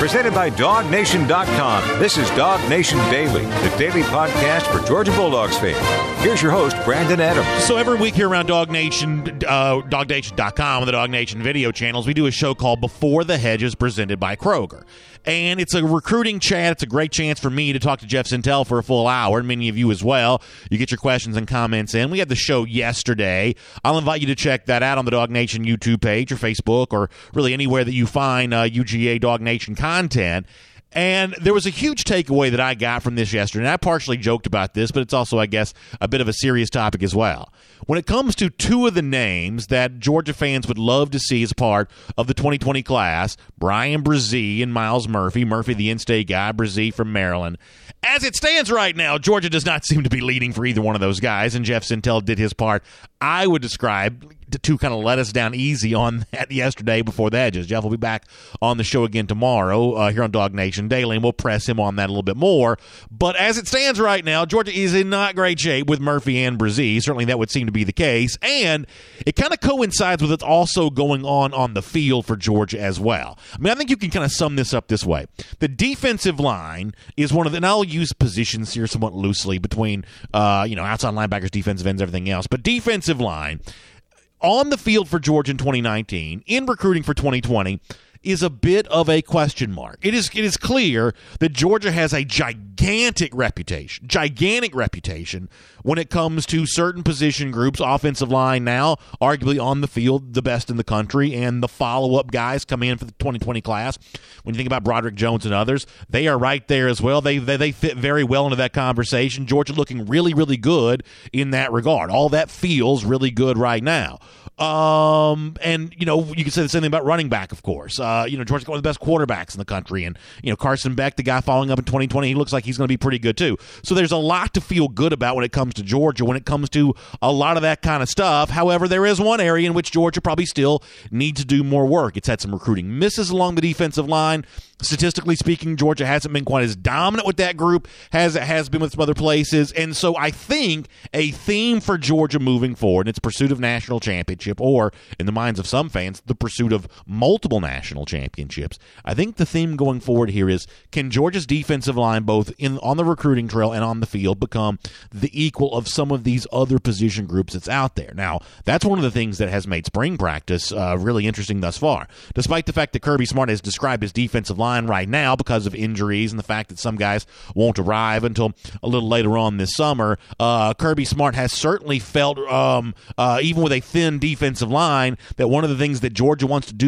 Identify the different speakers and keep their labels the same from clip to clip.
Speaker 1: Presented by DogNation.com. This is Dog Nation Daily, the daily podcast for Georgia Bulldogs fans. Here's your host, Brandon Adams.
Speaker 2: So every week here around Dog Nation, DogNation.com, and the Dog Nation video channels, we do a show called Before the Hedges, presented by Kroger. And it's a recruiting chat. It's a great chance for me to talk to Jeff Sentell for a full hour, and many of you as well. You get your questions and comments in. We had the show yesterday. I'll invite you to check that out on the Dog Nation YouTube page or Facebook or really anywhere that you find UGA Dog Nation content. And there was a huge takeaway that I got from this yesterday, and I partially joked about this, but it's also, I guess, a bit of a serious topic as well. When it comes to two of the names that Georgia fans would love to see as part of the 2020 class, Bryan Bresee and Myles Murphy, Murphy the in-state guy, Bresee from Maryland, as it stands right now, Georgia does not seem to be leading for either one of those guys, and Jeff Sentell did his part. I would describe to kind of let us down easy on that yesterday before the Hedges. Jeff will be back on the show again tomorrow here on Dog Nation Daily, and we'll press him on that a little bit more. But as it stands right now, Georgia is in not great shape with Murphy and Bresee. Certainly that would seem to be the case. And it kind of coincides with what's also going on the field for Georgia as well. I mean, I think you can kind of sum this up this way. The defensive line is one of the, and I'll use positions here somewhat loosely between, outside linebackers, defensive ends, everything else. But defensive line on the field for Georgia in 2019, in recruiting for 2020, is a bit of a question mark. It is clear that Georgia has a gigantic reputation when it comes to certain position groups, offensive line now, arguably on the field, the best in the country, and the follow-up guys coming in for the 2020 class. When you think about Broderick Jones and others, they are right there as well. They fit very well into that conversation. Georgia looking really, really good in that regard. All that feels really good right now. And, you can say the same thing about running back, of course. Georgia's got one of the best quarterbacks in the country. And, Carson Beck, the guy following up in 2020, he looks like he's going to be pretty good too. So there's a lot to feel good about when it comes to Georgia, when it comes to a lot of that kind of stuff. However, there is one area in which Georgia probably still needs to do more work. It's had some recruiting misses along the defensive line. Statistically speaking, Georgia hasn't been quite as dominant with that group as it has been with some other places. And so I think a theme for Georgia moving forward in its pursuit of national championship, or in the minds of some fans, the pursuit of multiple national championships, I think the theme going forward here is, can Georgia's defensive line, both on the recruiting trail and on the field, become the equal of some of these other position groups that's out there? Now, that's one of the things that has made spring practice really interesting thus far. Despite the fact that Kirby Smart has described his defensive line right now because of injuries and the fact that some guys won't arrive until a little later on this summer, Kirby Smart has certainly felt, even with a thin defensive line, that one of the things that Georgia wants to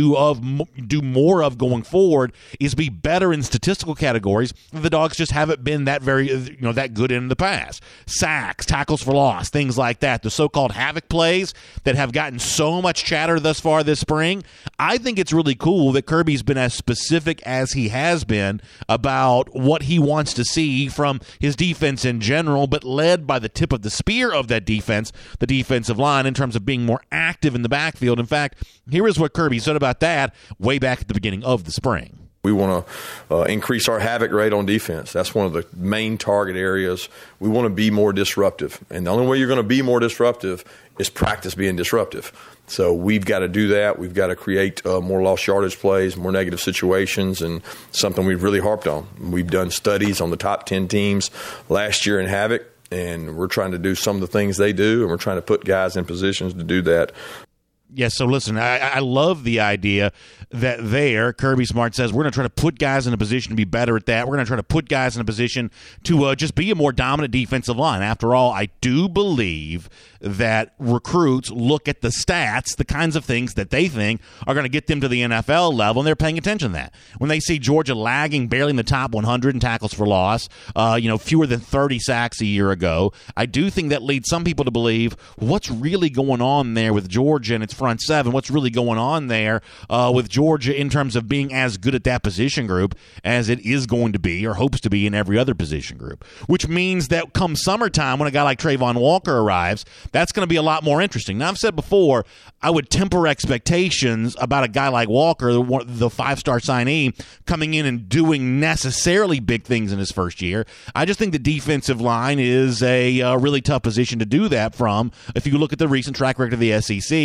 Speaker 2: do more of going forward is be better in statistical categories. The Dogs just haven't been that good in the past. Sacks, tackles for loss, things like that. The so-called havoc plays that have gotten so much chatter thus far this spring. I think it's really cool that Kirby's been as specific as he has been about what he wants to see from his defense in general, but led by the tip of the spear of that defense, the defensive line, in terms of being more active in the backfield. In fact, here is what Kirby said about that way back at the beginning of the spring.
Speaker 3: We want to increase our havoc rate on defense. That's one of the main target areas. We want to be more disruptive. And the only way you're going to be more disruptive is practice being disruptive. So we've got to do that. We've got to create more lost yardage plays, more negative situations, and something we've really harped on. We've done studies on the top 10 teams last year in havoc, and we're trying to do some of the things they do, and we're trying to put guys in positions to do that.
Speaker 2: Yes, so listen, I love the idea that Kirby Smart says we're going to try to put guys in a position to be better at that. We're going to try to put guys in a position to just be a more dominant defensive line. After all, I do believe that recruits look at the stats, the kinds of things that they think are going to get them to the NFL level, and they're paying attention to that. When they see Georgia lagging barely in the top 100 in tackles for loss, fewer than 30 sacks a year ago, I do think that leads some people to believe what's really going on there with Georgia and its front seven, what's really going on there with Georgia in terms of being as good at that position group as it is going to be or hopes to be in every other position group, which means that come summertime when a guy like Travon Walker arrives, that's going to be a lot more interesting. Now, I've said before, I would temper expectations about a guy like Walker, the five-star signee, coming in and doing necessarily big things in his first year. I just think the defensive line is a really tough position to do that from. If you look at the recent track record of the SEC,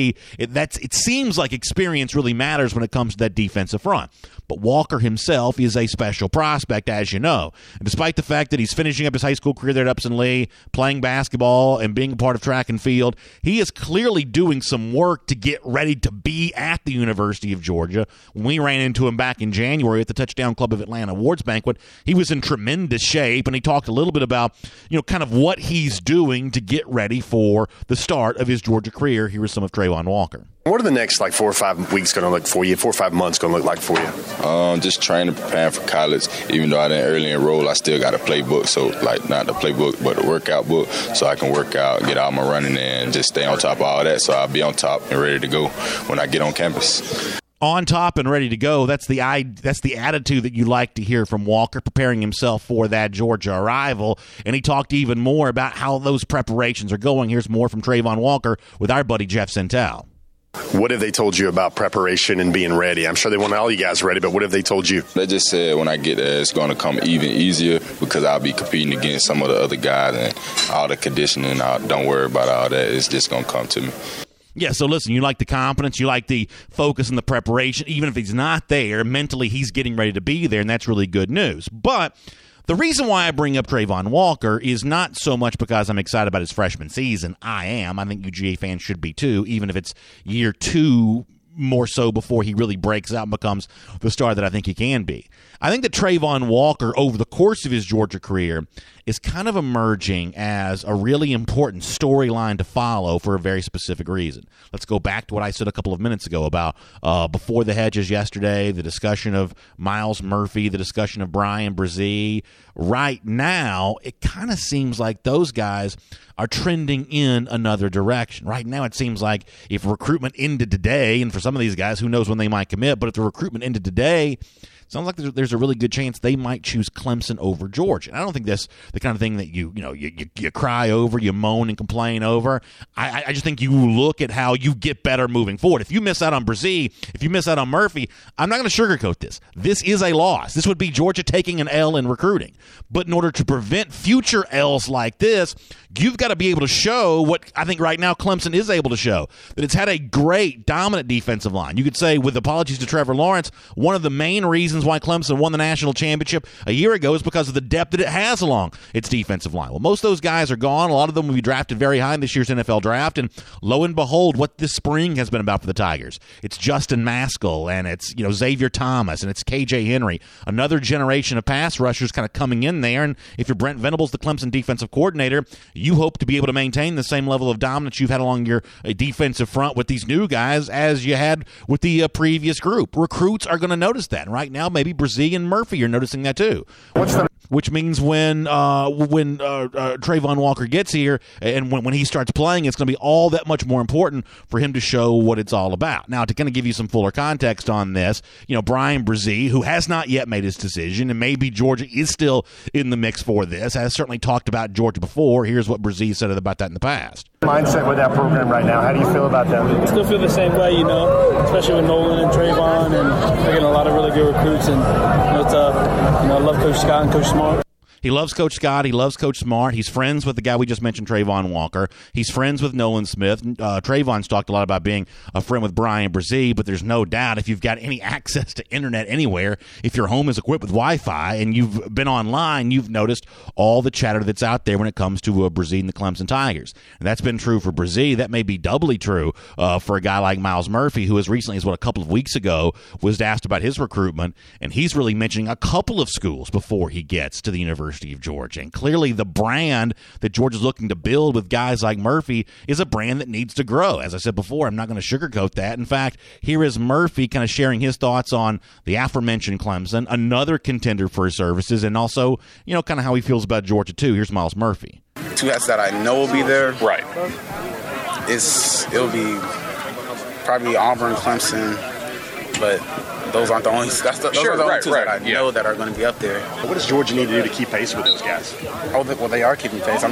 Speaker 2: It seems like experience really matters when it comes to that defensive front. But Walker himself is a special prospect, as you know. And despite the fact that he's finishing up his high school career there at Upson Lee, playing basketball and being a part of track and field, he is clearly doing some work to get ready to be at the University of Georgia. When we ran into him back in January at the Touchdown Club of Atlanta Awards Banquet, he was in tremendous shape, and he talked a little bit about, kind of what he's doing to get ready for the start of his Georgia career. Here is some of Travon Walker.
Speaker 4: What are the next 4 or 5 weeks going to look for you? 4 or 5 months going to look like for you?
Speaker 5: Just training, preparing for college. Even though I didn't early enroll, I still got a playbook. So, not the playbook, but the workout book, so I can work out, get out my running, and just stay on top of all that. So I'll be on top and ready to go when I get on campus.
Speaker 2: On top and ready to go. That's the attitude that you like to hear from Walker, preparing himself for that Georgia arrival. And he talked even more about how those preparations are going. Here's more from Travon Walker with our buddy Jeff Sentell.
Speaker 4: What have they told you about preparation and being ready? I'm sure they want all you guys ready, but what have they told you?
Speaker 5: They just said when I get there, it's going to come even easier because I'll be competing against some of the other guys and all the conditioning. Don't worry about all that. It's just going to come to me.
Speaker 2: Yeah, so listen, you like the confidence, you like the focus and the preparation. Even if he's not there, mentally he's getting ready to be there, and that's really good news. But the reason why I bring up Travon Walker is not so much because I'm excited about his freshman season. I am. I think UGA fans should be too, even if it's year 2 more so before he really breaks out and becomes the star that I think he can be. I think that Travon Walker, over the course of his Georgia career, is kind of emerging as a really important storyline to follow for a very specific reason. Let's go back to what I said a couple of minutes ago about Before the Hedges yesterday, the discussion of Myles Murphy, the discussion of Bryan Bresee. Right now, it kind of seems like those guys are trending in another direction. Right now, it seems like if recruitment ended today, and for some of these guys, who knows when they might commit, but if the recruitment ended today, sounds like there's a really good chance they might choose Clemson over Georgia. And I don't think that's the kind of thing that you cry over, you moan and complain over. I just think you look at how you get better moving forward. If you miss out on Bresee, if you miss out on Murphy, I'm not going to sugarcoat this. This is a loss. This would be Georgia taking an L in recruiting. But in order to prevent future L's like this, you've got to be able to show what I think right now Clemson is able to show, that it's had a great, dominant defensive line. You could say, with apologies to Trevor Lawrence, one of the main reasons why Clemson won the national championship a year ago is because of the depth that it has along its defensive line. Well, most of those guys are gone. A lot of them will be drafted very high in this year's NFL draft, and lo and behold, what this spring has been about for the Tigers. It's Justin Maskell, and it's Xavier Thomas, and it's KJ Henry. Another generation of pass rushers kind of coming in there, and if you're Brent Venables, the Clemson defensive coordinator, you hope to be able to maintain the same level of dominance you've had along your defensive front with these new guys as you had with the previous group. Recruits are going to notice that. And right now, maybe Bresee and Murphy are noticing that too. Which means when Travon Walker gets here and when he starts playing, it's going to be all that much more important for him to show what it's all about. Now, to kind of give you some fuller context on this, Bryan Bresee, who has not yet made his decision, and maybe Georgia is still in the mix for this, has certainly talked about Georgia before. Here's what Bresee said about that in the past.
Speaker 6: Mindset with that program right now, how do you feel about them?
Speaker 7: I still feel the same way, especially with Nolan and Travon, and they're getting a lot of really good recruits, and it's I love Coach Scott and Coach Smart.
Speaker 2: He loves Coach Scott. He loves Coach Smart. He's friends with the guy we just mentioned, Travon Walker. He's friends with Nolan Smith. Travon's talked a lot about being a friend with Bryan Bresee, but there's no doubt if you've got any access to internet anywhere, if your home is equipped with Wi-Fi and you've been online, you've noticed all the chatter that's out there when it comes to Bresee and the Clemson Tigers. And that's been true for Bresee. That may be doubly true for a guy like Myles Murphy, who as recently as a couple of weeks ago was asked about his recruitment, and he's really mentioning a couple of schools before he gets to the University of Georgia. And clearly the brand that Georgia's looking to build with guys like Murphy is a brand that needs to grow. As I said before, I'm not going to sugarcoat that. In fact, here is Murphy kind of sharing his thoughts on the aforementioned Clemson, another contender for his services, and also, kind of how he feels about Georgia too. Here's Myles Murphy.
Speaker 8: Two guys that I know will be there.
Speaker 4: Right.
Speaker 8: It'll be probably Auburn, Clemson, but those aren't the only. Those are the only two that I know that are going to be up there.
Speaker 4: What does Georgia need to do to keep pace with those guys?
Speaker 8: Oh, well, they are keeping pace.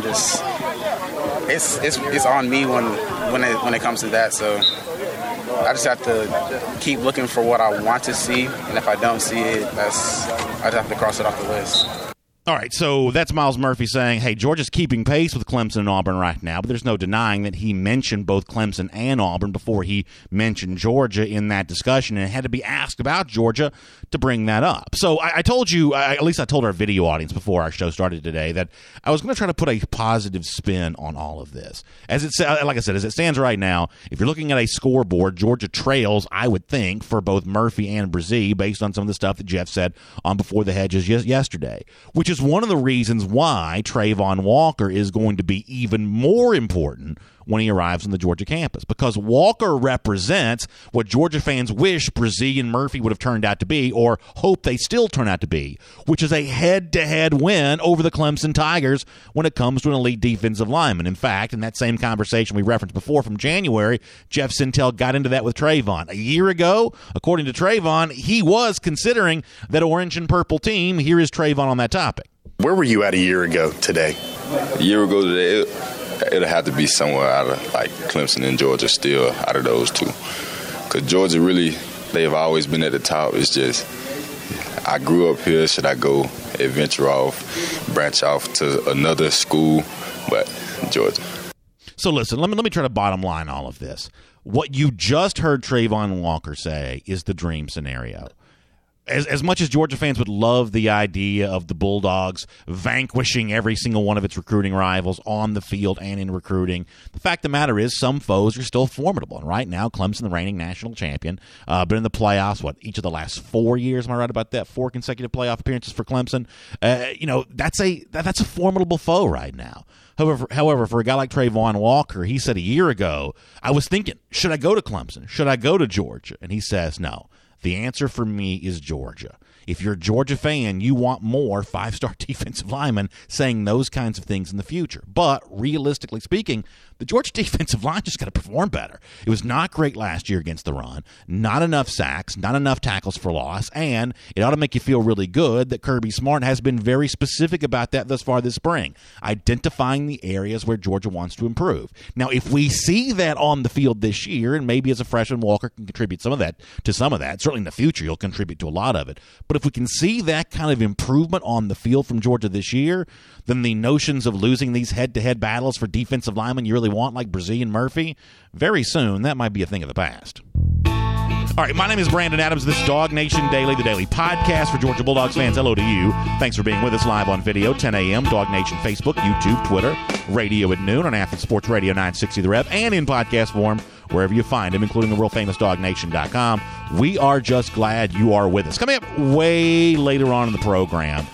Speaker 8: It's on me when it comes to that. So I just have to keep looking for what I want to see, and if I don't see it, I just have to cross it off the list.
Speaker 2: All right, so that's Miles Murphy saying, hey, Georgia's keeping pace with Clemson and Auburn right now, but there's no denying that he mentioned both Clemson and Auburn before he mentioned Georgia in that discussion, and had to be asked about Georgia to bring that up. So I told you, at least I told our video audience before our show started today, that I was going to try to put a positive spin on all of this. Like I said, as it stands right now, if you're looking at a scoreboard, Georgia trails, I would think, for both Murphy and Bresee, based on some of the stuff that Jeff said on Before the Hedges yesterday, which is one of the reasons why Travon Walker is going to be even more important when he arrives on the Georgia campus, because Walker represents what Georgia fans wish Bresee and Murphy would have turned out to be, or hope they still turn out to be, which is a head-to-head win over the Clemson Tigers when it comes to an elite defensive lineman. In fact, in that same conversation we referenced before from January, Jeff Sentell got into that with Travon. A year ago, according to Travon, he was considering that orange and purple team. Here is Travon on that topic.
Speaker 4: Where were you at a year ago today?
Speaker 5: A year ago today, it'll have to be somewhere out of like Clemson and Georgia, still out of those two. Because Georgia really, they've always been at the top. It's just, I grew up here. Should I go venture off, branch off to another school? But Georgia.
Speaker 2: So listen, let me try to bottom line all of this. What you just heard Travon Walker say is the dream scenario. As much as Georgia fans would love the idea of the Bulldogs vanquishing every single one of its recruiting rivals on the field and in recruiting, the fact of the matter is some foes are still formidable. And right now, Clemson, the reigning national champion, been in the playoffs, each of the last 4 years? Am I right about that? 4 consecutive playoff appearances for Clemson. That's a formidable foe right now. However, for a guy like Travon Walker, he said a year ago, I was thinking, should I go to Clemson? Should I go to Georgia? And he says, no. The answer for me is Georgia. If you're a Georgia fan, you want more 5-star defensive linemen saying those kinds of things in the future. But realistically speaking, the Georgia defensive line just got to perform better. It was not great last year against the run, not enough sacks, not enough tackles for loss, and it ought to make you feel really good that Kirby Smart has been very specific about that thus far this spring, identifying the areas where Georgia wants to improve. Now, if we see that on the field this year, and maybe as a freshman, Walker can contribute some of that, certainly in the future he'll contribute to a lot of it, but if we can see that kind of improvement on the field from Georgia this year, then the notions of losing these head-to-head battles for defensive linemen you really want, like Bresee and Murphy, very soon that might be a thing of the past. All right, my name is Brandon Adams. This is Dog Nation Daily, the daily podcast for Georgia Bulldogs fans. Hello to you. Thanks for being with us live on video, 10 a.m., Dog Nation Facebook, YouTube, Twitter, radio at noon on Athens Sports Radio 960 The Ref, and in podcast form wherever you find them, including the world-famous DogNation.com. We are just glad you are with us. Coming up way later on in the program,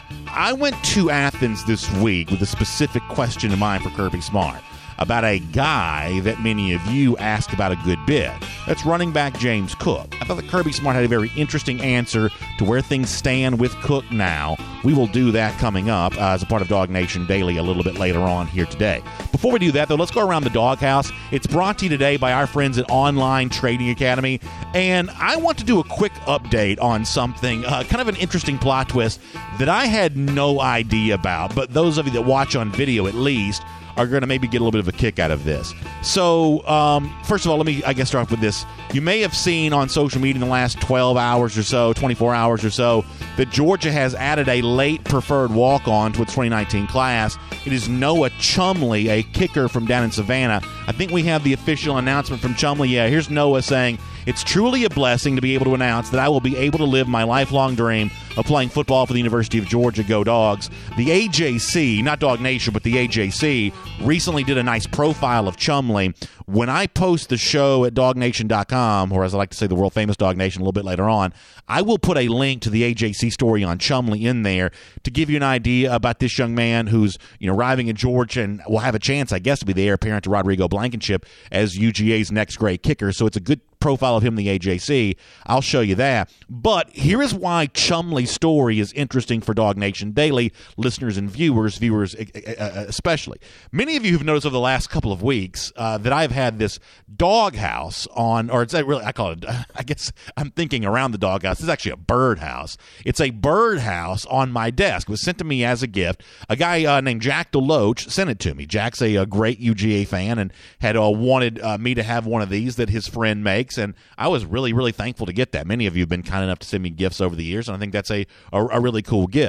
Speaker 2: I went to Athens this week with a specific question in mind for Kirby Smart about a guy that many of you asked about a good bit. That's running back James Cook. I thought that Kirby Smart had a very interesting answer to where things stand with Cook now. We will do that coming up as a part of Dog Nation Daily a little bit later on here today. Before we do that, though, let's go around the doghouse. It's brought to you today by our friends at Online Trading Academy, and I want to do a quick update on something, kind of an interesting plot twist that I had no idea about, but those of you that watch on video at least are going to maybe get a little bit of a kick out of this. So, first of all, let me, start off with this. You may have seen on social media in the last 12 hours or so, 24 hours or so, that Georgia has added a late preferred walk-on to its 2019 class. It is Noah Chumley, a kicker from down in Savannah. I think we have the official announcement from Chumley. Yeah, here's Noah saying, "It's truly a blessing to be able to announce that I will be able to live my lifelong dream of playing football for the University of Georgia. Go Dogs." The AJC, not Dog Nation, but the AJC, recently did a nice profile of Chumley. When I post the show at DogNation.com, or as I like to say, the world-famous Dog Nation a little bit later on, I will put a link to the AJC story on Chumley in there to give you an idea about this young man who's arriving in Georgia and will have a chance, I guess, to be the heir apparent to Rodrigo Blankenship as UGA's next great kicker. So it's a good profile of him in the AJC. I'll show you that. But here is why Chumley's story is interesting for Dog Nation Daily listeners and viewers especially. Many of you have noticed over the last couple of weeks that I've had this doghouse on, or it's really, I call it, I guess I'm thinking around the doghouse. This is actually a birdhouse. It's a birdhouse on my desk. It was sent to me as a gift. A guy named Jack DeLoach sent it to me. Jack's a great UGA fan and had wanted me to have one of these that his friend makes. And I was really, really thankful to get that. Many of you have been kind enough to send me gifts over the years, and I think that's a really cool gift.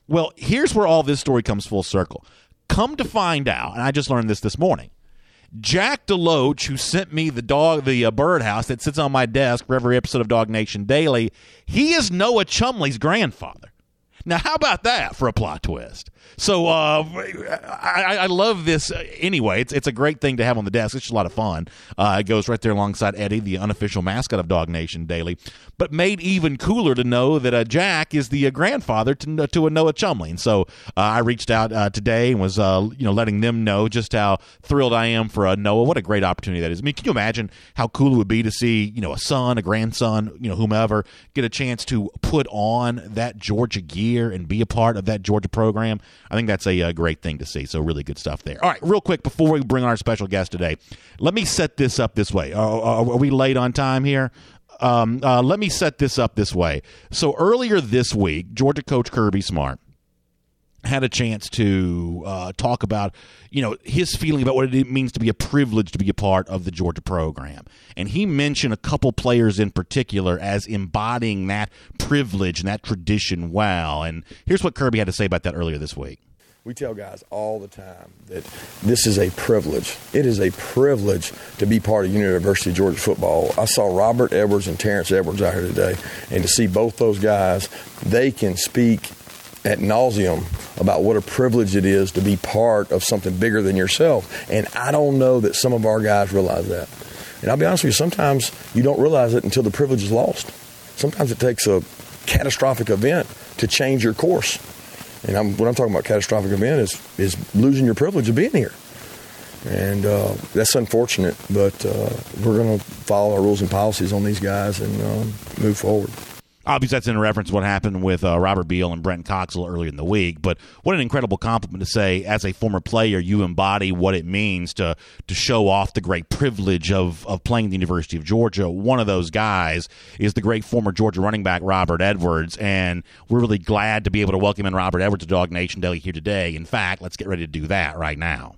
Speaker 2: Well, here's where all this story comes full circle. Come to find out, and I just learned this morning, Jack DeLoach, who sent me the birdhouse that sits on my desk for every episode of Dog Nation Daily, he is Noah Chumley's grandfather. Now, how about that for a plot twist? So I love this anyway. It's a great thing to have on the desk. It's just a lot of fun. It goes right there alongside Eddie, the unofficial mascot of Dog Nation Daily. But made even cooler to know that Jack is the grandfather to a Noah Chumley. And so I reached out today and was letting them know just how thrilled I am for Noah. What a great opportunity that is. I mean, can you imagine how cool it would be to see a son, a grandson, whomever get a chance to put on that Georgia gear and be a part of that Georgia program? I think that's a great thing to see. So really good stuff there. All right, real quick before we bring on our special guest today, let me set this up this way. Are we late on time here? Let me set this up this way. So earlier this week, Georgia coach Kirby Smart had a chance to talk about, his feeling about what it means to be a privilege to be a part of the Georgia program. And he mentioned a couple players in particular as embodying that privilege and that tradition well. And here's what Kirby had to say about that earlier this week.
Speaker 3: We tell guys all the time that this is a privilege. It is a privilege to be part of University of Georgia football. I saw Robert Edwards and Terrence Edwards out here today, and to see both those guys, they can speak ad nauseum about what a privilege it is to be part of something bigger than yourself. And I don't know that some of our guys realize that. And I'll be honest with you, sometimes you don't realize it until the privilege is lost. Sometimes it takes a catastrophic event to change your course. And what I'm talking about catastrophic event is losing your privilege of being here. And that's unfortunate, but we're going to follow our rules and policies on these guys and move forward.
Speaker 2: Obviously, that's in reference to what happened with Robert Beal and Brent Coxell earlier in the week. But what an incredible compliment to say, as a former player, you embody what it means to show off the great privilege of playing at the University of Georgia. One of those guys is the great former Georgia running back, Robert Edwards. And we're really glad to be able to welcome in Robert Edwards to Dog Nation Daily here today. In fact, let's get ready to do that right now.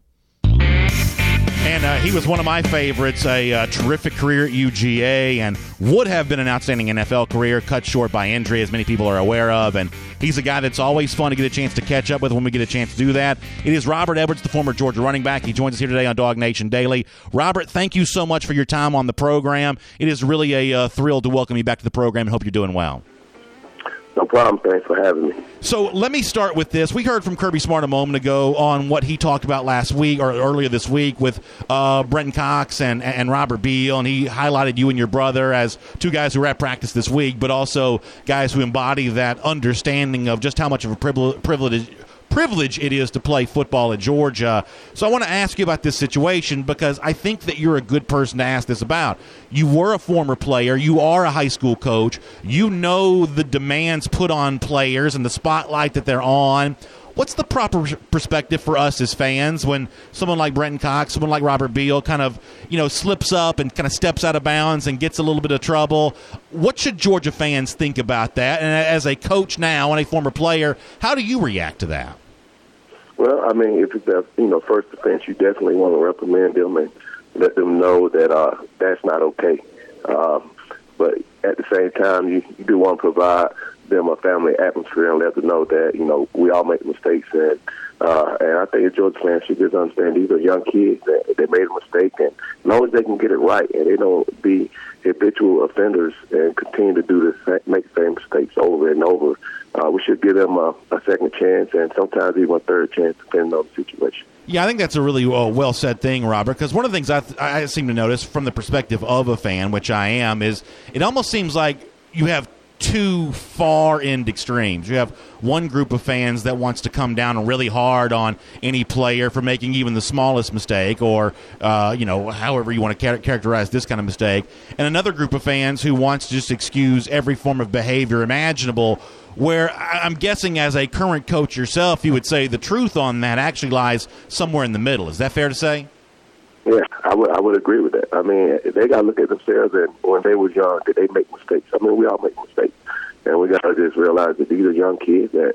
Speaker 2: And he was one of my favorites, a terrific career at UGA, and would have been an outstanding NFL career, cut short by injury, as many people are aware of. And he's a guy that's always fun to get a chance to catch up with when we get a chance to do that. It is Robert Edwards, the former Georgia running back. He joins us here today on Dog Nation Daily. Robert, thank you so much for your time on the program. It is really a thrill to welcome you back to the program and hope you're doing well.
Speaker 9: No problem. Thanks for having me.
Speaker 2: So let me start with this. We heard from Kirby Smart a moment ago on what he talked about last week or earlier this week with Brenton Cox and Robert Beal, and he highlighted you and your brother as two guys who were at practice this week, but also guys who embody that understanding of just how much of a privilege it is to play football at Georgia. So I want to ask you about this situation because I think that you're a good person to ask this about. You were a former player. You are a high school coach. You know the demands put on players and the spotlight that they're on. What's the proper perspective for us as fans when someone like Brenton Cox, someone like Robert Beal kind of, slips up and kind of steps out of bounds and gets a little bit of trouble? What should Georgia fans think about that? And as a coach now and a former player, how do you react to that?
Speaker 9: Well, I mean, if it's the first offense, you definitely want to reprimand them and let them know that that's not okay. But at the same time, you do want to provide them a family atmosphere and let them know that, we all make mistakes. And I think the Georgia fans should just understand these are young kids that they made a mistake. And as long as they can get it right and they don't be habitual offenders and continue to do this, make the same mistakes over and over, we should give them a second chance and sometimes even a third chance depending on the situation.
Speaker 2: Yeah, I think that's a really well-said thing, Robert, because one of the things I seem to notice from the perspective of a fan, which I am, is it almost seems like you have two far-end extremes. You have one group of fans that wants to come down really hard on any player for making even the smallest mistake or, however you want to characterize this kind of mistake, and another group of fans who wants to just excuse every form of behavior imaginable, where I'm guessing as a current coach yourself, you would say the truth on that actually lies somewhere in the middle. Is that fair to say?
Speaker 9: Yeah, I would agree with that. I mean, they got to look at themselves, and when they were young, did they make mistakes? I mean, we all make mistakes, and we got to just realize that these are young kids that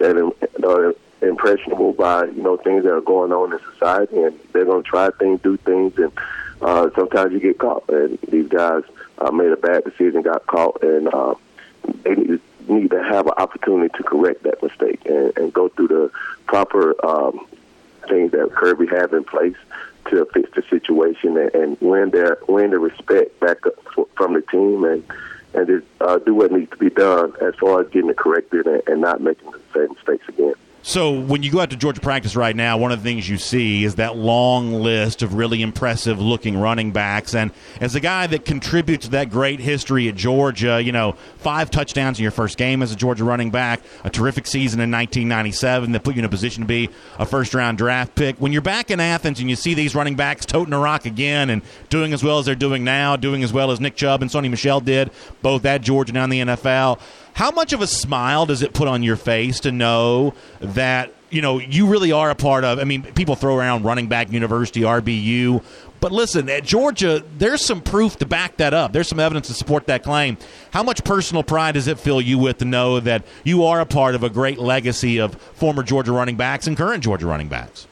Speaker 9: are impressionable by things that are going on in society, and they're going to try things, do things, and sometimes you get caught. And these guys made a bad decision, got caught, and need to have an opportunity to correct that mistake and go through the proper things that Kirby has in place to fix the situation and win the respect back up from the team and just do what needs to be done as far as getting it corrected and not making the same mistakes again.
Speaker 2: So when you go out to Georgia practice right now, one of the things you see is that long list of really impressive-looking running backs. And as a guy that contributes to that great history at Georgia, 5 touchdowns in your first game as a Georgia running back, a terrific season in 1997 that put you in a position to be a first-round draft pick. When you're back in Athens and you see these running backs toting a rock again and doing as well as they're doing now, doing as well as Nick Chubb and Sonny Michel did, both at Georgia and now in the NFL, how much of a smile does it put on your face to know that, you really are a part of, people throw around running back university, RBU, but listen, at Georgia, there's some proof to back that up. There's some evidence to support that claim. How much personal pride does it fill you with to know that you are a part of a great legacy of former Georgia running backs and current Georgia running backs?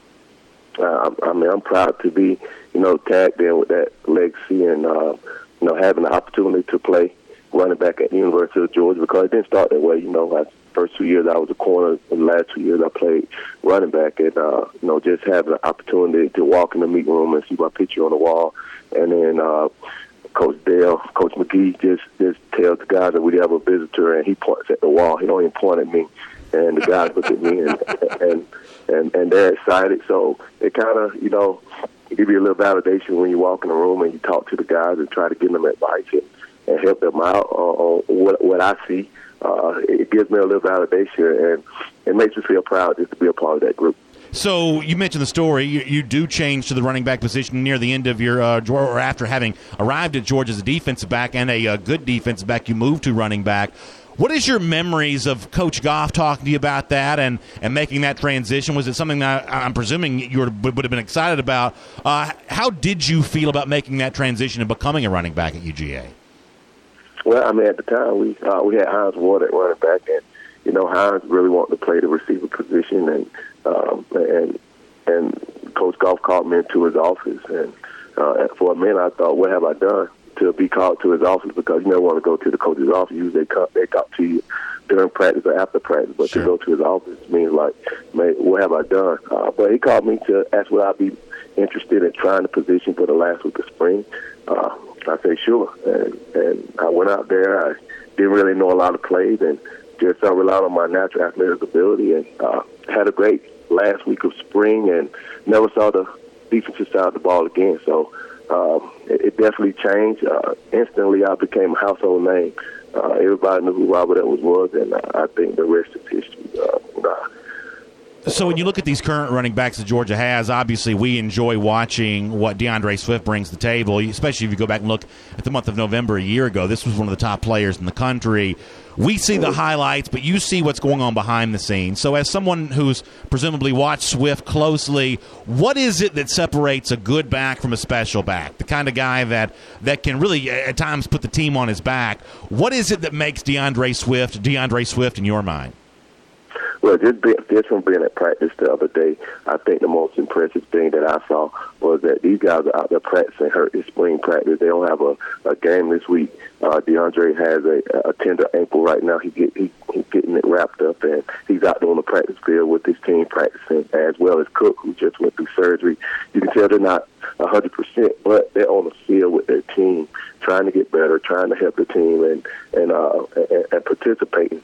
Speaker 9: I'm proud to be, tagged in with that legacy and, having the opportunity to play running back at the University of Georgia, because it didn't start that way. My first 2 years I was a corner, and the last 2 years I played running back. And, just having the opportunity to walk in the meeting room and see my picture on the wall. And then Coach Dale, Coach McGee just tells the guys that we have a visitor, and he points at the wall. He don't even point at me. And the guys look at me, and they're excited. So it kind of, give you a little validation when you walk in the room and you talk to the guys and try to give them advice and help them out on what I see. It gives me a little validation, and it makes me feel proud just to be a part of that group.
Speaker 2: So you mentioned the story. You do change to the running back position near the end of your or after having arrived at Georgia as a defensive back and a good defensive back, you moved to running back. What is your memories of Coach Goff talking to you about that and making that transition? Was it something that I'm presuming you would have been excited about? How did you feel about making that transition and becoming a running back at UGA?
Speaker 9: Well, at the time, we had Hines Ward at running back, and, Hines really wanted to play the receiver position, and Coach Goff called me into his office, and for a minute I thought, what have I done to be called to his office? Because you never want to go to the coach's office. Usually they talk to you during practice or after practice, but to go to his office means like, man, what have I done? But he called me to ask would I be interested in trying the position for the last week of spring. I said, sure. And I went out there. I didn't really know a lot of plays and just relied on my natural athletic ability and had a great last week of spring and never saw the defensive side of the ball again. So it definitely changed. Instantly, I became a household name. Everybody knew who Robert Edwards was, and I think the rest is history.
Speaker 2: So when you look at these current running backs that Georgia has, obviously we enjoy watching what DeAndre Swift brings to the table, especially if you go back and look at the month of November a year ago. This was one of the top players in the country. We see the highlights, but you see what's going on behind the scenes. So as someone who's presumably watched Swift closely, what is it that separates a good back from a special back, the kind of guy that can really at times put the team on his back? What is it that makes DeAndre Swift in your mind?
Speaker 9: Well, just from being at practice the other day, I think the most impressive thing that I saw was that these guys are out there practicing hurt this spring practice. They don't have a game this week. DeAndre has a tender ankle right now. He's getting it wrapped up, and he's out there on the practice field with his team practicing, as well as Cook, who just went through surgery. You can tell they're not 100%, but they're on the field with their team, trying to get better, trying to help the team, and participating.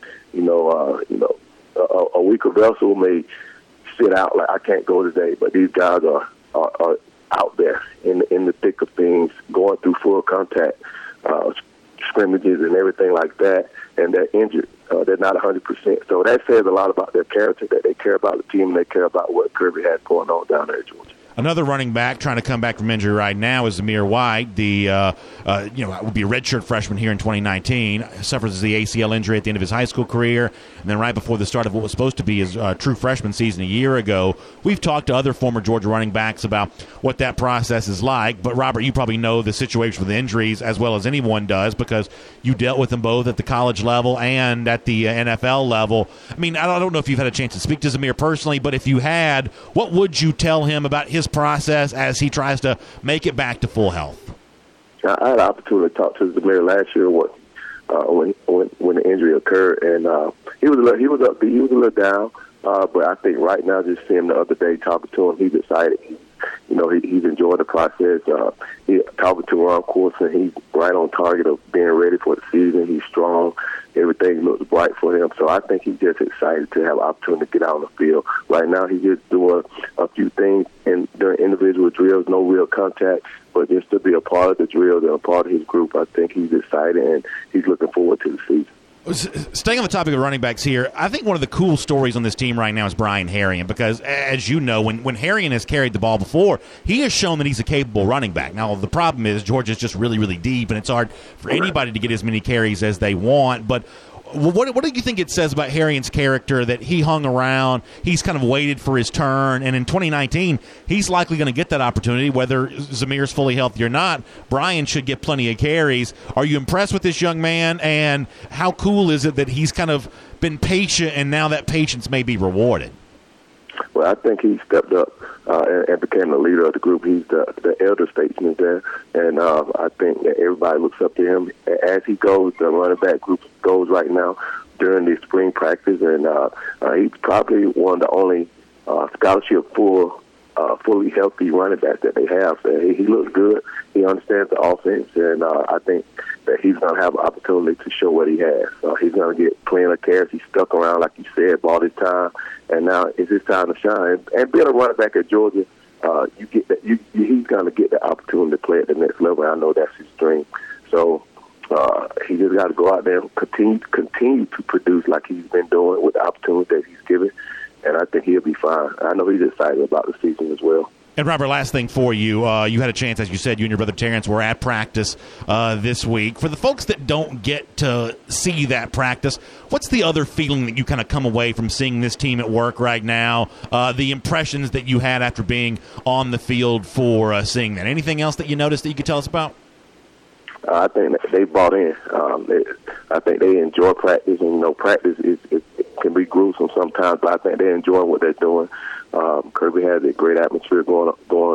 Speaker 9: A weaker vessel may sit out like I can't go today, but these guys are out there in the thick of things, going through full contact scrimmages and everything like that, and they're injured. They're not 100%. So that says a lot about their character, that they care about the team and they care about what Kirby has going on down there at Georgia.
Speaker 2: Another running back trying to come back from injury right now is Zamir White. The would be a redshirt freshman here in 2019. Suffers the ACL injury at the end of his high school career, and then right before the start of what was supposed to be his true freshman season a year ago. We've talked to other former Georgia running backs about what that process is like. But Robert, you probably know the situation with injuries as well as anyone does because you dealt with them both at the college level and at the NFL level. I don't know if you've had a chance to speak to Zamir personally, but if you had, what would you tell him about his process as he tries to make it back to full health?
Speaker 9: I had an opportunity to talk to Zamir last year when the injury occurred, and he was upbeat. He was a little down, but I think right now, just seeing him the other day, talking to him, he's excited. He's enjoying the process. He's talking to Ron Courson. He's right on target of being ready for the season. He's strong. Everything looks bright for him. So I think he's just excited to have an opportunity to get out on the field. Right now, he's just doing a few things during individual drills, no real contact, but just to be a part of the drill and a part of his group, I think he's excited, and he's looking forward to the season.
Speaker 2: Staying on the topic of running backs here, I think one of the cool stories on this team right now is Brian Herrien, because, as you know, when Herrien has carried the ball before, he has shown that he's a capable running back. Now, the problem is Georgia's just really, really deep, and it's hard for anybody to get as many carries as they want. But what do you think it says about Herrien's character that he hung around, he's kind of waited for his turn, and in 2019, he's likely going to get that opportunity, whether Zamir's fully healthy or not? Brian should get plenty of carries. Are you impressed with this young man, and how cool is it that he's kind of been patient, and now that patience may be rewarded?
Speaker 9: Well, I think he stepped up and became the leader of the group. He's the elder statesman there, and I think that everybody looks up to him. As he goes, the running back group goes right now during the spring practice, and he's probably one of the only scholarship fully healthy running backs that they have. So he looks good. He understands the offense, and I think that he's going to have an opportunity to show what he has. He's going to get plenty of carries. He's stuck around, like you said, all his time, and now it's his time to shine. And being a running back at Georgia, he's going to get the opportunity to play at the next level. I know that's his dream. So he just got to go out there and continue to produce like he's been doing with the opportunity that he's given, and I think he'll be fine. I know he's excited about the season as well.
Speaker 2: And, Robert, last thing for you. You had a chance, as you said, you and your brother Terrence were at practice this week. For the folks that don't get to see that practice, what's the other feeling that you kind of come away from seeing this team at work right now, the impressions that you had after being on the field for seeing that? Anything else that you noticed that you could tell us about?
Speaker 9: I think that they bought in. I think they enjoy practice, and practice it can be gruesome sometimes, but I think they enjoy what they're doing. Kirby has a great atmosphere going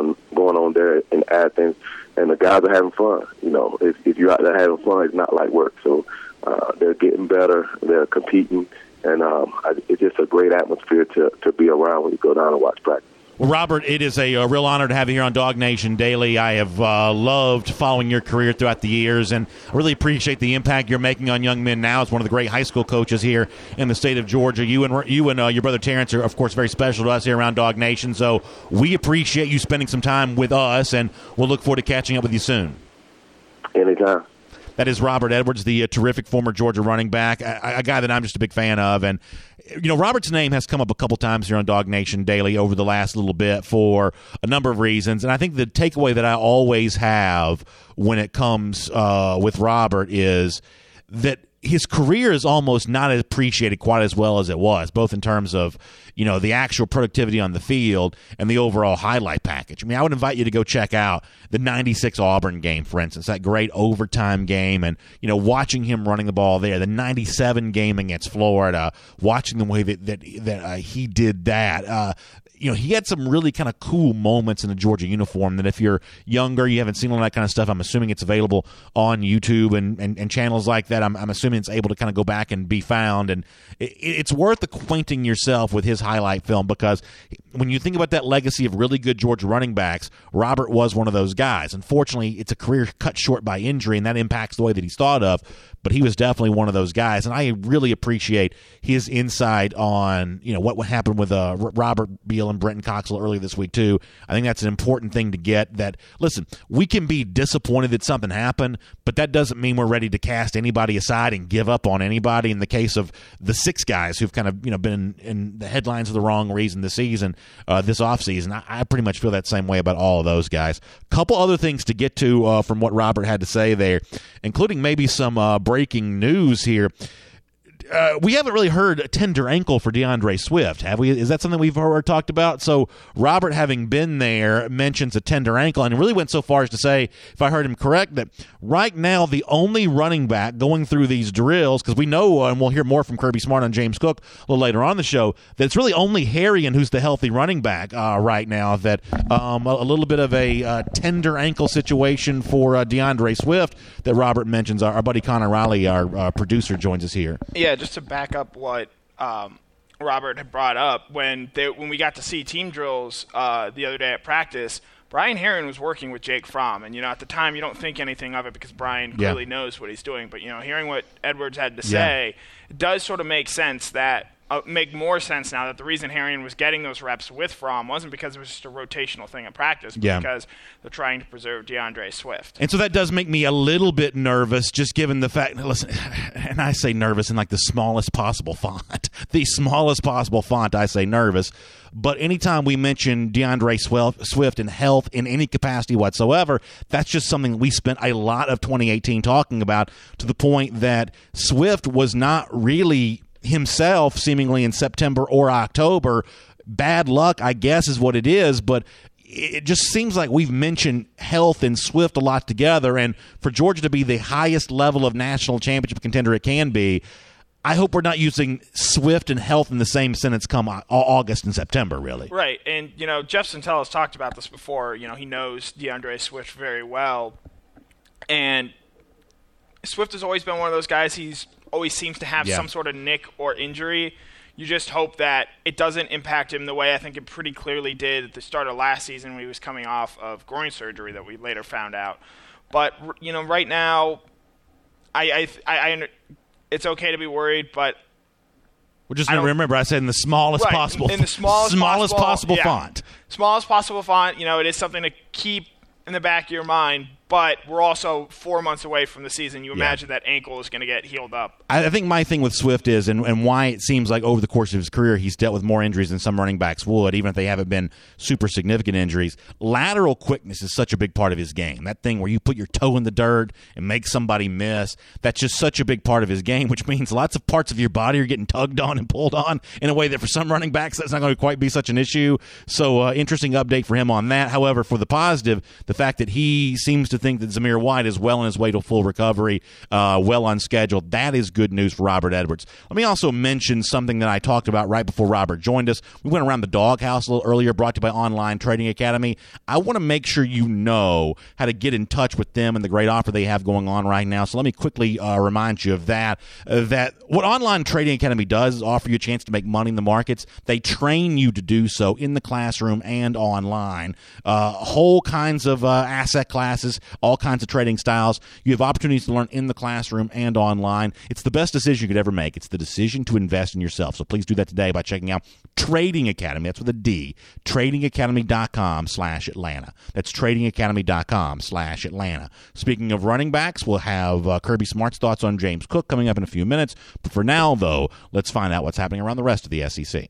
Speaker 9: on there in Athens, and the guys are having fun. If you're out there having fun, it's not like work. So they're getting better, they're competing, and it's just a great atmosphere to be around when you go down and watch practice.
Speaker 2: Well, Robert, it is a real honor to have you here on Dog Nation Daily. I have loved following your career throughout the years, and I really appreciate the impact you're making on young men now as one of the great high school coaches here in the state of Georgia. You and your brother Terrence are, of course, very special to us here around Dog Nation, so we appreciate you spending some time with us, and we'll look forward to catching up with you soon.
Speaker 9: Anytime.
Speaker 2: That is Robert Edwards, the terrific former Georgia running back, a guy that I'm just a big fan of. And, Robert's name has come up a couple times here on Dog Nation Daily over the last little bit for a number of reasons. And I think the takeaway that I always have when it comes with Robert is that his career is almost not appreciated quite as well as it was, both in terms of, the actual productivity on the field and the overall highlight package. I mean, I would invite you to go check out the 96 Auburn game, for instance, that great overtime game, and, watching him running the ball there, the 97 game against Florida, watching the way that he did that. He had some really kind of cool moments in the Georgia uniform that if you're younger, you haven't seen all that kind of stuff. I'm assuming it's available on YouTube and channels like that. I'm assuming it's able to kind of go back and be found. And it's worth acquainting yourself with his highlight film, because when you think about that legacy of really good Georgia running backs, Robert was one of those guys. Unfortunately, it's a career cut short by injury, and that impacts the way that he's thought of. But he was definitely one of those guys, and I really appreciate his insight on what happened with Robert Beal and Brenton Coxell earlier this week too. I think that's an important thing to get. That, listen, we can be disappointed that something happened, but that doesn't mean we're ready to cast anybody aside and give up on anybody. In the case of the 6 guys who've kind of been in the headlines for the wrong reason this season, this offseason, I pretty much feel that same way about all of those guys. Couple other things to get to from what Robert had to say there, including maybe some breaking news here. we haven't really heard a tender ankle for DeAndre Swift, have we? Is that something we've heard talked about? So Robert, having been there, mentions a tender ankle, and really went so far as to say, if I heard him correct, that right now the only running back going through these drills, because we know, and we'll hear more from Kirby Smart on James Cook a little later on in the show, that it's really only Harrion who's the healthy running back right now, that a little bit of a tender ankle situation for DeAndre Swift that Robert mentions. Our buddy Connor Riley, our producer, joins us here.
Speaker 10: Yeah, just to back up what Robert had brought up, when we got to see team drills the other day at practice, Brian Harrion was working with Jake Fromm, and at the time you don't think anything of it because Brian clearly knows what he's doing. But hearing what Edwards had to say, it does sort of make sense that. Make more sense now that the reason Harrion was getting those reps with Fromm wasn't because it was just a rotational thing at practice, but because they're trying to preserve DeAndre Swift.
Speaker 2: And so that does make me a little bit nervous, just given the fact, listen, and I say nervous in like the smallest possible font. The smallest possible font, I say nervous. But anytime we mention DeAndre Swift and health in any capacity whatsoever, that's just something we spent a lot of 2018 talking about, to the point that Swift was not really himself seemingly in September or October. Bad luck, I guess, is what it is, but it just seems like we've mentioned health and Swift a lot together, and for Georgia to be the highest level of national championship contender it can be, I hope we're not using Swift and health in the same sentence come August and September, really.
Speaker 10: Right, and, Jeff Sentell has talked about this before. He knows DeAndre Swift very well, and Swift has always been one of those guys, he's always seems to have some sort of nick or injury. You just hope that it doesn't impact him the way I think it pretty clearly did at the start of last season when he was coming off of groin surgery that we later found out. But, right now, I it's okay to be worried, but
Speaker 2: well, just remember, I said in the smallest possible
Speaker 10: in the smallest
Speaker 2: possible font.
Speaker 10: Smallest possible font. It is something to keep in the back of your mind, but we're also 4 months away from the season. You imagine that ankle is going to get healed up.
Speaker 2: I think my thing with Swift is, and why it seems like over the course of his career he's dealt with more injuries than some running backs would, even if they haven't been super significant injuries. Lateral quickness is such a big part of his game. That thing where you put your toe in the dirt and make somebody miss, that's just such a big part of his game, which means lots of parts of your body are getting tugged on and pulled on in a way that for some running backs that's not going to quite be such an issue. So interesting update for him on that. However, for the positive, the fact that he seems to think that Zamir White is well on his way to full recovery, well on schedule, that is good news for Robert Edwards. Let me also mention something that I talked about right before Robert joined us. We went around the doghouse a little earlier, brought to you by Online Trading Academy. I want to make sure you know how to get in touch with them and the great offer they have going on right now. So let me quickly remind you of that. That what Online Trading Academy does is offer you a chance to make money in the markets. They train you to do so in the classroom and online. Whole kinds of asset classes, all kinds of trading styles. You have opportunities to learn in the classroom and online. It's the best decision you could ever make. It's the decision to invest in yourself. So please do that today by checking out Trading Academy. That's with a D. TradingAcademy.com/Atlanta. That's TradingAcademy.com/Atlanta. Speaking of running backs, we'll have Kirby Smart's thoughts on James Cook coming up in a few minutes. But for now, though, let's find out what's happening around the rest of the SEC.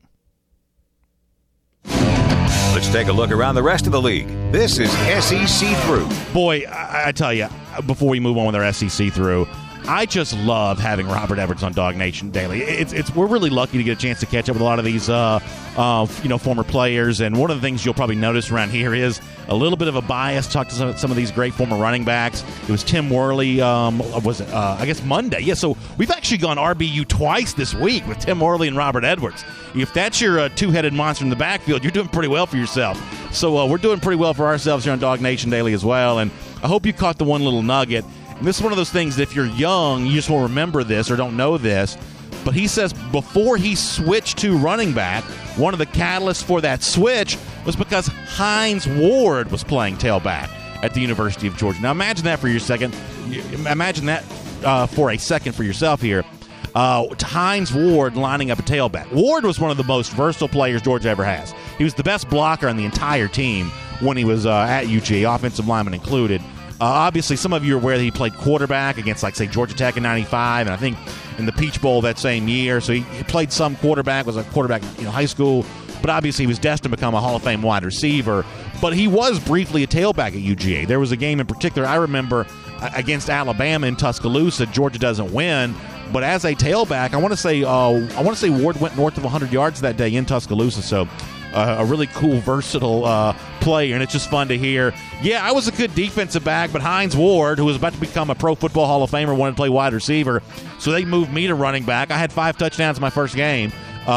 Speaker 1: Let's take a look around the rest of the league. This is SEC Through.
Speaker 2: Boy, I tell you, before we move on with our SEC Through, I just love having Robert Edwards on Dog Nation Daily. We're really lucky to get a chance to catch up with a lot of these former players, and one of the things you'll probably notice around here is a little bit of a bias. Talk to some of these great former running backs. It was Tim Worley, I guess Monday. Yeah, so we've actually gone RBU twice this week with Tim Worley and Robert Edwards. If that's your two-headed monster in the backfield, you're doing pretty well for yourself. So we're doing pretty well for ourselves here on Dog Nation Daily as well, and I hope you caught the one little nugget. And this is one of those things that if you're young, you just won't remember this or don't know this. But he says before he switched to running back, one of the catalysts for that switch was because Hines Ward was playing tailback at the University of Georgia. Now imagine that for your second. Imagine that for a second for yourself here. Hines Ward lining up a tailback. Ward was one of the most versatile players Georgia ever has. He was the best blocker on the entire team when he was at UGA, offensive lineman included. Obviously, some of you are aware that he played quarterback against, say, Georgia Tech in '95, and I think in the Peach Bowl that same year. So he played some quarterback, was a quarterback in high school, but obviously he was destined to become a Hall of Fame wide receiver. But he was briefly a tailback at UGA. There was a game in particular I remember against Alabama in Tuscaloosa. Georgia doesn't win, But as a tailback, I want to say Ward went north of 100 yards that day in Tuscaloosa. So a really cool, versatile player, and it's just fun to hear. Yeah, I was a good defensive back, but Hines Ward, who was about to become a Pro Football Hall of Famer, wanted to play wide receiver, so they moved me to running back. I had 5 touchdowns in my first game.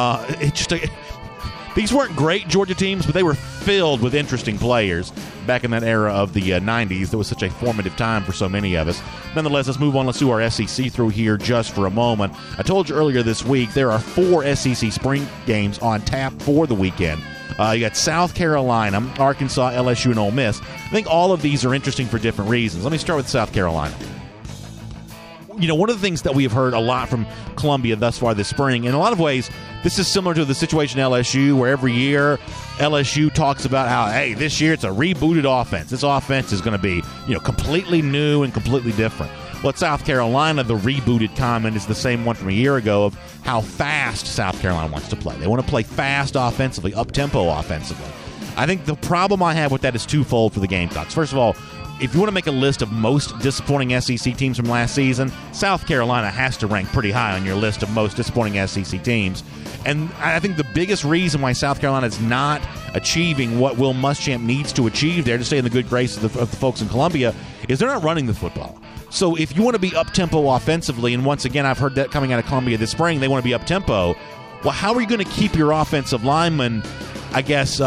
Speaker 2: These weren't great Georgia teams, but they were filled with interesting players back in that era of the 90s. That was such a formative time for so many of us. Nonetheless, let's move on. Let's do our SEC through here just for a moment. I told you earlier this week there are 4 SEC spring games on tap for the weekend. You got South Carolina, Arkansas, LSU, and Ole Miss. I think all of these are interesting for different reasons. Let me start with South Carolina. You know, one of the things that we have heard a lot from Columbia thus far this spring, in a lot of ways, this is similar to the situation at LSU, where every year LSU talks about how, hey, this year it's a rebooted offense. This offense is going to be, completely new and completely different. Well, at South Carolina, the rebooted comment is the same one from a year ago of how fast South Carolina wants to play. They want to play fast offensively, up-tempo offensively. I think the problem I have with that is twofold for the Gamecocks. First of all, if you want to make a list of most disappointing SEC teams from last season, South Carolina has to rank pretty high on your list of most disappointing SEC teams. And I think the biggest reason why South Carolina is not achieving what Will Muschamp needs to achieve there to stay in the good graces of the folks in Columbia is they're not running the football. So if you want to be up-tempo offensively, and once again, I've heard that coming out of Columbia this spring, they want to be up-tempo, well, how are you going to keep your offensive linemen, I guess,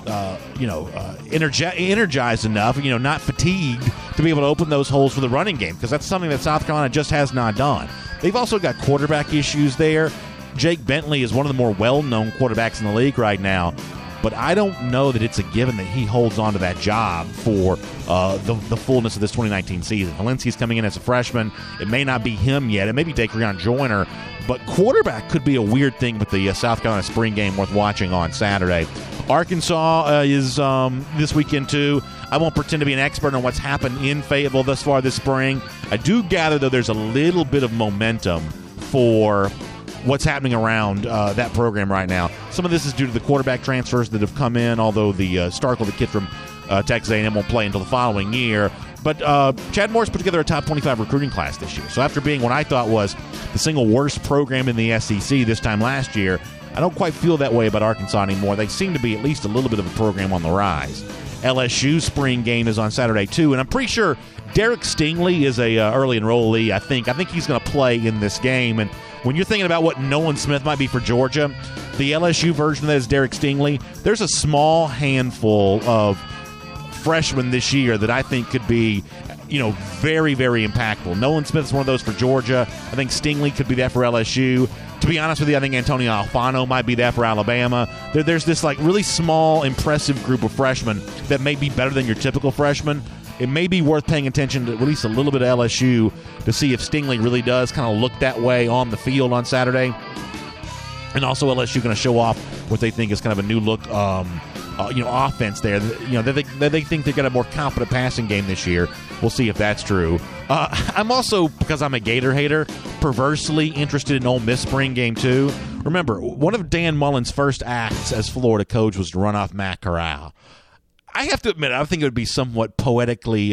Speaker 2: energized enough, not fatigued to be able to open those holes for the running game? Because that's something that South Carolina just has not done. They've also got quarterback issues there. Jake Bentley is one of the more well-known quarterbacks in the league right now, but I don't know that it's a given that he holds on to that job for the fullness of this 2019 season. Valencia's coming in as a freshman. It may not be him yet. It may be Daquan Joyner, but quarterback could be a weird thing with the South Carolina spring game worth watching on Saturday. Arkansas is this weekend, too. I won't pretend to be an expert on what's happened in Fayetteville thus far this spring. I do gather, though, there's a little bit of momentum for what's happening around that program right now. Some of this is due to the quarterback transfers that have come in, although the Starkle, the kid from Texas A&M, won't play until the following year. But Chad Morris put together a top 25 recruiting class this year. So after being what I thought was the single worst program in the SEC this time last year, I don't quite feel that way about Arkansas anymore. They seem to be at least a little bit of a program on the rise. LSU spring game is on Saturday, too, and I'm pretty sure Derek Stingley is a early enrollee, I think. I think he's going to play in this game, and when you're thinking about what Nolan Smith might be for Georgia, the LSU version of that is Derek Stingley. There's a small handful of freshmen this year that I think could be, very, very impactful. Nolan Smith's one of those for Georgia. I think Stingley could be that for LSU. To be honest with you, I think Antonio Alfano might be that for Alabama. There's this really small, impressive group of freshmen that may be better than your typical freshman. It may be worth paying attention to at least a little bit of LSU to see if Stingley really does kind of look that way on the field on Saturday. And also LSU going to show off what they think is kind of a new look offense there. That they think they've got a more confident passing game this year. We'll see if that's true. I'm also, because I'm a Gator hater, perversely interested in Ole Miss spring game too. Remember, one of Dan Mullen's first acts as Florida coach was to run off Matt Corral. I have to admit, I think it would be somewhat poetically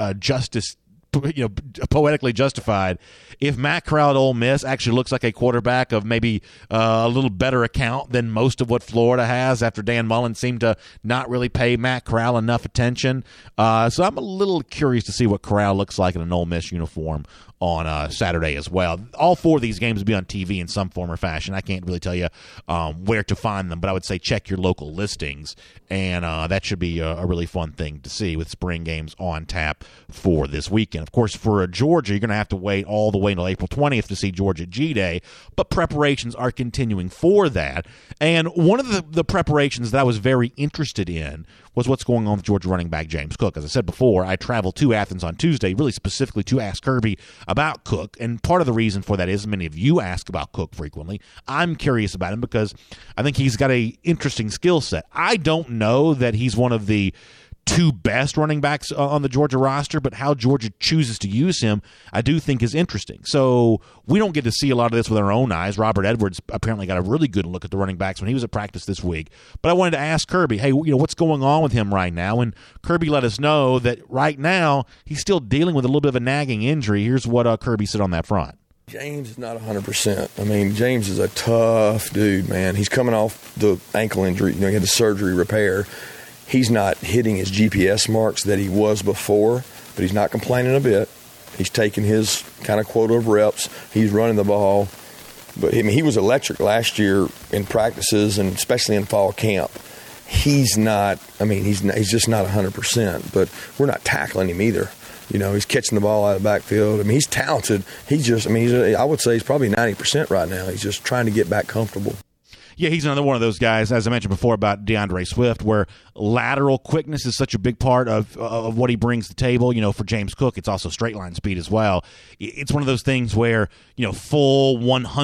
Speaker 2: poetically justified if Matt Corral at Ole Miss actually looks like a quarterback of maybe a little better account than most of what Florida has after Dan Mullen seemed to not really pay Matt Corral enough attention. So I'm a little curious to see what Corral looks like in an Ole Miss uniform on Saturday as well. All 4 of these games will be on TV in some form or fashion. I can't really tell you where to find them, but I would say check your local listings, and that should be a really fun thing to see with spring games on tap for this weekend. Of course, for Georgia, you're going to have to wait all the way until April 20th to see Georgia G-Day, but preparations are continuing for that. And one of the preparations that I was very interested in was what's going on with Georgia running back James Cook. As I said before, I traveled to Athens on Tuesday, really specifically to ask Kirby about Cook, and part of the reason for that is many of you ask about Cook frequently. I'm curious about him because I think he's got an interesting skill set. I don't know that he's one of the 2 best running backs on the Georgia roster, but how Georgia chooses to use him, I do think is interesting. So we don't get to see a lot of this with our own eyes. Robert Edwards apparently got a really good look at the running backs when he was at practice this week. But I wanted to ask Kirby, hey, what's going on with him right now? And Kirby let us know that right now he's still dealing with a little bit of a nagging injury. Here's what Kirby said on that front.
Speaker 3: James is not 100%. I mean, James is a tough dude, man. He's coming off the ankle injury. He had the surgery repair. He's not hitting his GPS marks that he was before, but he's not complaining a bit. He's taking his kind of quota of reps. He's running the ball. But I mean, he was electric last year in practices and especially in fall camp. He's not. I mean, he's just not 100%. But we're not tackling him either. He's catching the ball out of the backfield. I mean, he's talented. I would say he's probably 90% right now. He's just trying to get back comfortable.
Speaker 2: Yeah, he's another one of those guys, as I mentioned before about DeAndre Swift, where lateral quickness is such a big part of what he brings to the table. For James Cook, it's also straight line speed as well. It's one of those things where, full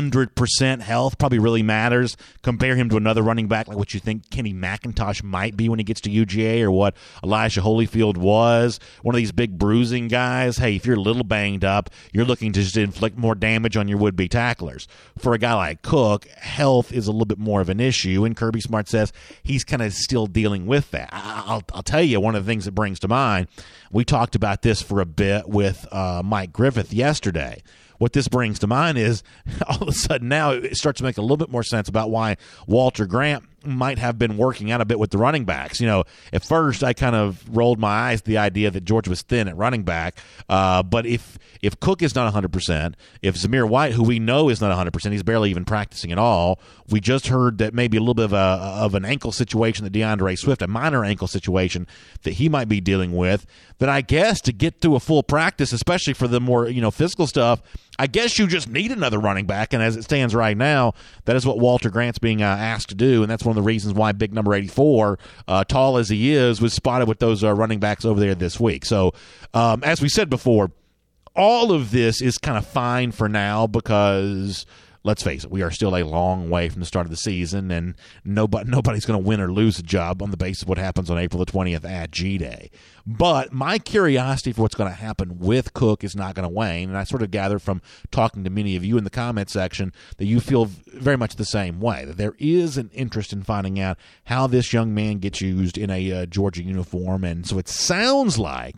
Speaker 2: 100% health probably really matters. Compare him to another running back like what you think Kenny McIntosh might be when he gets to UGA or what Elijah Holyfield was. One of these big bruising guys. Hey, if you're a little banged up, you're looking to just inflict more damage on your would-be tacklers. For a guy like Cook, health is a little bit more of an issue, and Kirby Smart says he's kind of still dealing with that. I'll tell you, one of the things that brings to mind, we talked about this for a bit with Mike Griffith yesterday. What this brings to mind is all of a sudden now it starts to make a little bit more sense about why Walter Grant might have been working out a bit with the running backs. At first I kind of rolled my eyes at the idea that Georgia was thin at running back. But if Cook is not 100%, if Zamir White, who we know is not 100%, he's barely even practicing at all. We just heard that maybe a little bit of an ankle situation that DeAndre Swift, a minor ankle situation that he might be dealing with, that I guess to get through a full practice, especially for the more, physical stuff, I guess you just need another running back. And as it stands right now, that is what Walter Grant's being asked to do. And that's one of the reasons why big number 84, tall as he is, was spotted with those running backs over there this week. So as we said before, all of this is kind of fine for now because, let's face it, we are still a long way from the start of the season, and nobody's going to win or lose a job on the basis of what happens on April the 20th at G-Day. But my curiosity for what's going to happen with Cook is not going to wane, and I sort of gather from talking to many of you in the comment section that you feel very much the same way, that there is an interest in finding out how this young man gets used in a Georgia uniform, and so it sounds like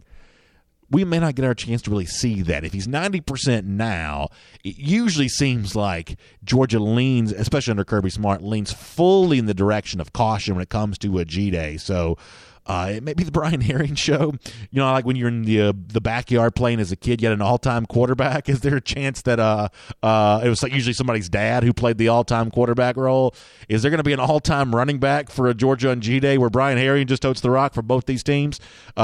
Speaker 2: we may not get our chance to really see that. If he's 90% now, it usually seems like Georgia leans, especially under Kirby Smart, leans fully in the direction of caution when it comes to a G-Day. So it may be the Brian Herring show. Like when you're in the backyard playing as a kid, you had an all-time quarterback. Is there a chance that it was like usually somebody's dad who played the all-time quarterback role? Is there going to be an all-time running back for a Georgia on G-Day where Brian Herring just totes the rock for both these teams?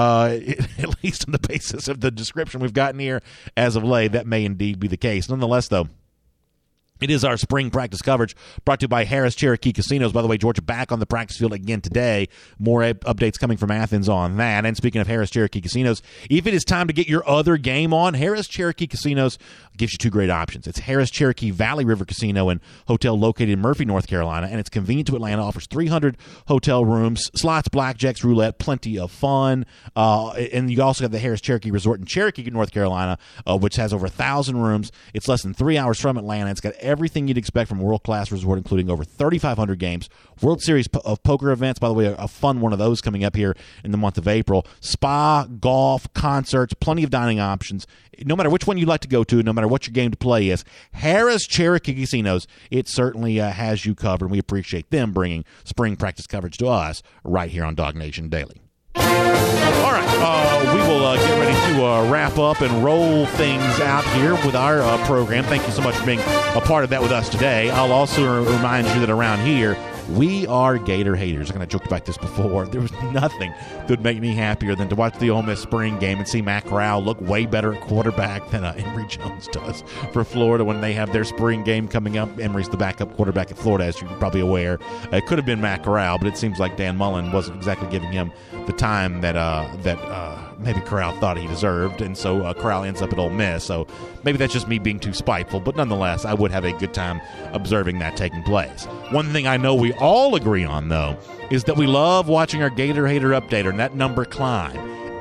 Speaker 2: At least on the basis of the description we've gotten here as of late, that may indeed be the case. Nonetheless, though, it is our spring practice coverage brought to you by Harris Cherokee Casinos. By the way, Georgia back on the practice field again today. More updates coming from Athens on that. And speaking of Harris Cherokee Casinos, if it is time to get your other game on, Harris Cherokee Casinos gives you two great options. It's Harris Cherokee Valley River Casino and Hotel located in Murphy, North Carolina, and it's convenient to Atlanta, offers 300 hotel rooms, slots, blackjacks, roulette, plenty of fun. And you also have the Harris Cherokee Resort in Cherokee, North Carolina, which has over 1,000 rooms. It's less than 3 hours from Atlanta. It's got everything you'd expect from a world-class resort, including over 3,500 games, World Series of poker events, by the way, a fun one of those coming up here in the month of April, spa, golf, concerts, plenty of dining options. No matter which one you'd like to go to, no matter what your game to play is, Harris Cherokee Casinos, it certainly has you covered, and we appreciate them bringing spring practice coverage to us right here on Dog Nation Daily. All right, we will get ready to wrap up and roll things out here with our program. Thank you so much for being a part of that with us today. I'll also remind you that around here, we are Gator haters. I kind of joked about this before. There was nothing that would make me happier than to watch the Ole Miss spring game and see Matt Corral look way better at quarterback than Emory Jones does for Florida when they have their spring game coming up. Emory's the backup quarterback at Florida, as you're probably aware. It could have been Matt Corral, but it seems like Dan Mullen wasn't exactly giving him the time that maybe Corral thought he deserved, and so Corral ends up at Ole Miss. So maybe that's just me being too spiteful, but nonetheless, I would have a good time observing that taking place. One thing I know we all agree on, though, is that we love watching our Gator Hater Updater and that number climb.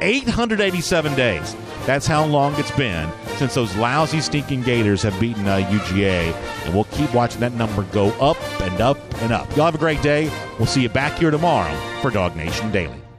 Speaker 2: 887 days. That's how long it's been since those lousy, stinking Gators have beaten UGA, and we'll keep watching that number go up and up and up. Y'all have a great day. We'll see you back here tomorrow for Dog Nation Daily.